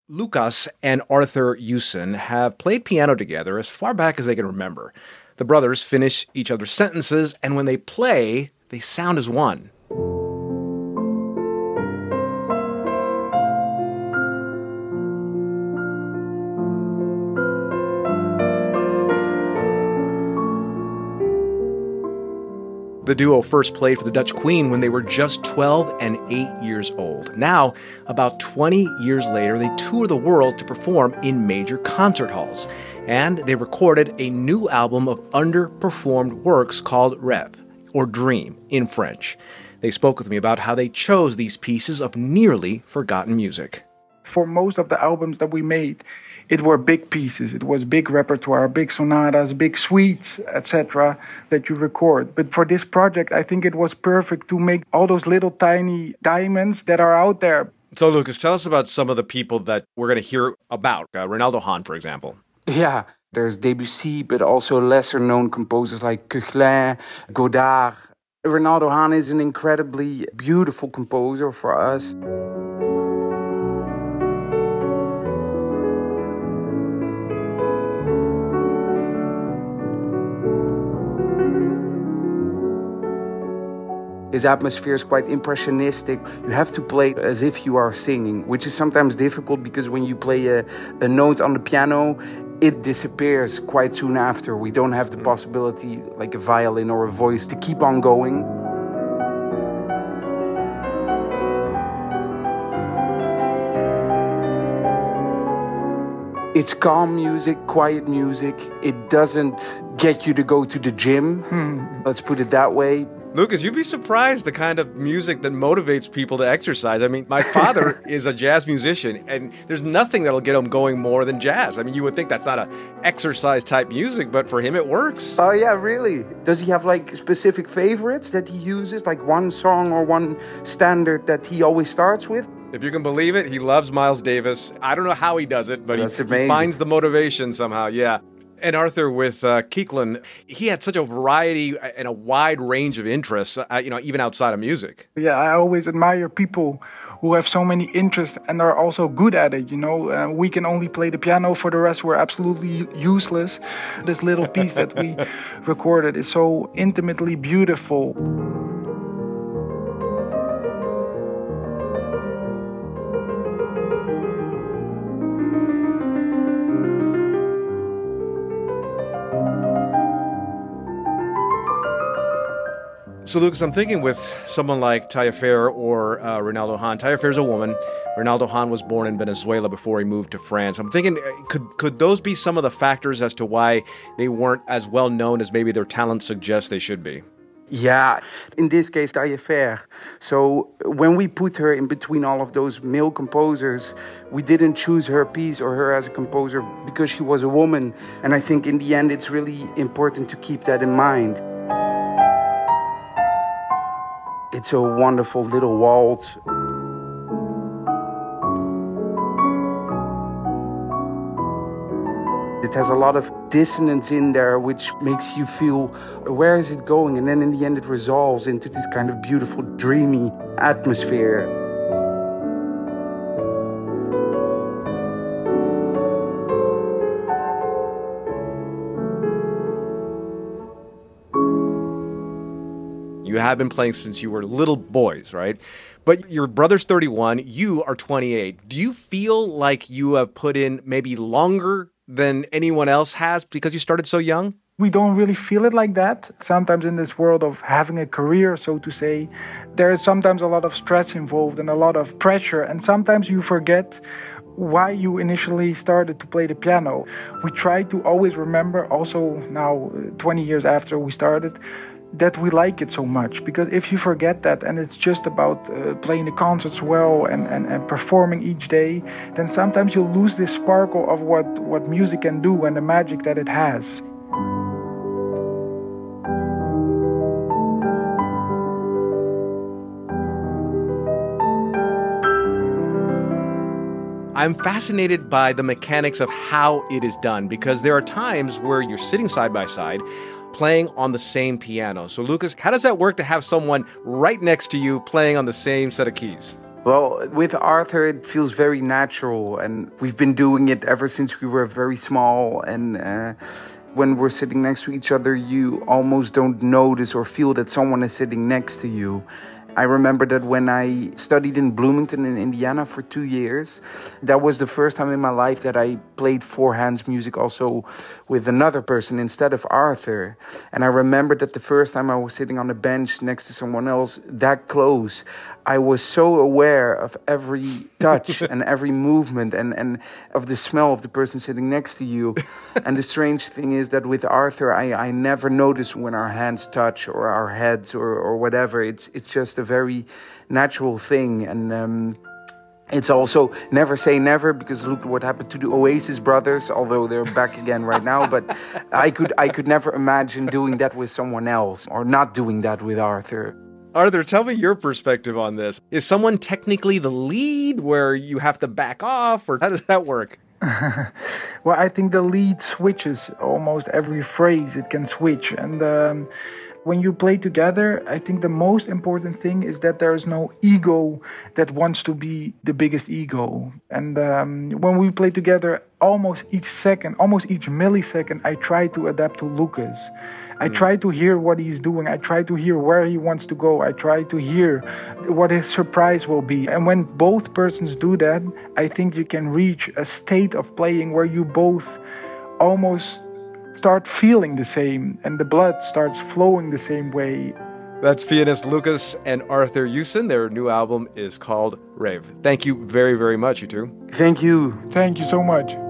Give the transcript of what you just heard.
Lucas and Arthur Hewson have played piano together as far back as they can remember. The brothers finish each other's sentences, and when they play, they sound as one. The duo first played for the Dutch Queen when they were just 12 and 8 years old. Now, about 20 years later, they tour the world to perform in major concert halls. And they recorded a new album of underperformed works called Rêve, or Dream, in French. They spoke with me about how they chose these pieces of nearly forgotten music. For most of the albums that we made, it were big pieces. It was big repertoire, big sonatas, big suites, etc. that you record. But for this project, I think it was perfect to make all those little tiny diamonds that are out there. So, Lucas, tell us about some of the people that we're going to hear about. Reynaldo Hahn, for example. Yeah, there's Debussy, but also lesser-known composers like Koechlin, Godard. Reynaldo Hahn is an incredibly beautiful composer for us. His atmosphere is quite impressionistic. You have to play as if you are singing, which is sometimes difficult because when you play a note on the piano, it disappears quite soon after. We don't have the possibility, like a violin or a voice, to keep on going. It's calm music, quiet music. It doesn't get you to go to the gym. Let's put it that way. Lucas, you'd be surprised the kind of music that motivates people to exercise. I mean, my father is a jazz musician, and there's nothing that'll get him going more than jazz. I mean, you would think that's not a exercise-type music, but for him it works. Oh, yeah, really? Does he have, like, specific favorites that he uses? Like one song or one standard that he always starts with? If you can believe it, he loves Miles Davis. I don't know how he does it, but he finds the motivation somehow, yeah. And Arthur, with Koechlin, he had such a variety and a wide range of interests, even outside of music. Yeah, I always admire people who have so many interests and are also good at it, we can only play the piano, for the rest we're absolutely useless. This little piece that we recorded is so intimately beautiful. So, Lucas, I'm thinking with someone like Taillefer or Reynaldo Hahn. Taillefer's a woman. Reynaldo Hahn was born in Venezuela before he moved to France. I'm thinking, could those be some of the factors as to why they weren't as well known as maybe their talent suggests they should be? Yeah, in this case, Taillefer. So when we put her in between all of those male composers, we didn't choose her piece or her as a composer because she was a woman. And I think in the end, it's really important to keep that in mind. It's a wonderful little waltz. It has a lot of dissonance in there, which makes you feel, where is it going? And then in the end, it resolves into this kind of beautiful, dreamy atmosphere. You have been playing since you were little boys, right? But your brother's 31, you are 28. Do you feel like you have put in maybe longer than anyone else has because you started so young? We don't really feel it like that. Sometimes in this world of having a career, so to say, there is sometimes a lot of stress involved and a lot of pressure. And sometimes you forget why you initially started to play the piano. We try to always remember, also now 20 years after we started, that we like it so much. Because if you forget that and it's just about playing the concerts well and performing each day, then sometimes you'll lose this sparkle of what music can do and the magic that it has. I'm fascinated by the mechanics of how it is done, because there are times where you're sitting side by side playing on the same piano. So, Lucas, how does that work to have someone right next to you playing on the same set of keys? Well, with Arthur, it feels very natural, and we've been doing it ever since we were very small. And when we're sitting next to each other, you almost don't notice or feel that someone is sitting next to you. I remember that when I studied in Bloomington in Indiana for 2 years, that was the first time in my life that I played four hands music also with another person instead of Arthur. And I remember that the first time I was sitting on a bench next to someone else that close, I was so aware of every touch and every movement and of the smell of the person sitting next to you. And the strange thing is that with Arthur, I never notice when our hands touch or our heads or whatever. It's just a very natural thing. And it's also never say never, because look what happened to the Oasis brothers, although they're back again right now. But I could never imagine doing that with someone else or not doing that with Arthur. Arthur, tell me your perspective on this. Is someone technically the lead where you have to back off, or how does that work? Well, I think the lead switches almost every phrase. It can switch. And when you play together, I think the most important thing is that there is no ego that wants to be the biggest ego. And when we play together, almost each millisecond, I try to adapt to Lucas. I try to hear what he's doing. I try to hear where he wants to go. I try to hear what his surprise will be. And when both persons do that, I think you can reach a state of playing where you both almost start feeling the same and the blood starts flowing the same way. That's pianist Lucas and Arthur Hewson. Their new album is called Rave. Thank you very, very much, you two. Thank you. Thank you so much.